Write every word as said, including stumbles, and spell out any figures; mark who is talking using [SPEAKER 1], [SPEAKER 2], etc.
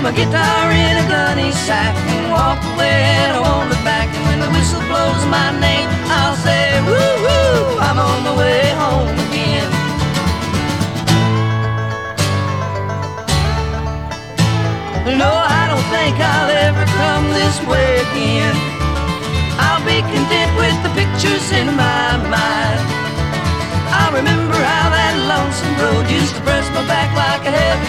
[SPEAKER 1] my guitar in a gunny sack and walk away and I won't look back. And when the whistle blows my name, I'll say, woo woo, I'm on my way home again. No, I don't think I'll ever come this way again. I'll be content with the pictures in my mind. I remember how that lonesome road used to press my back like a heavy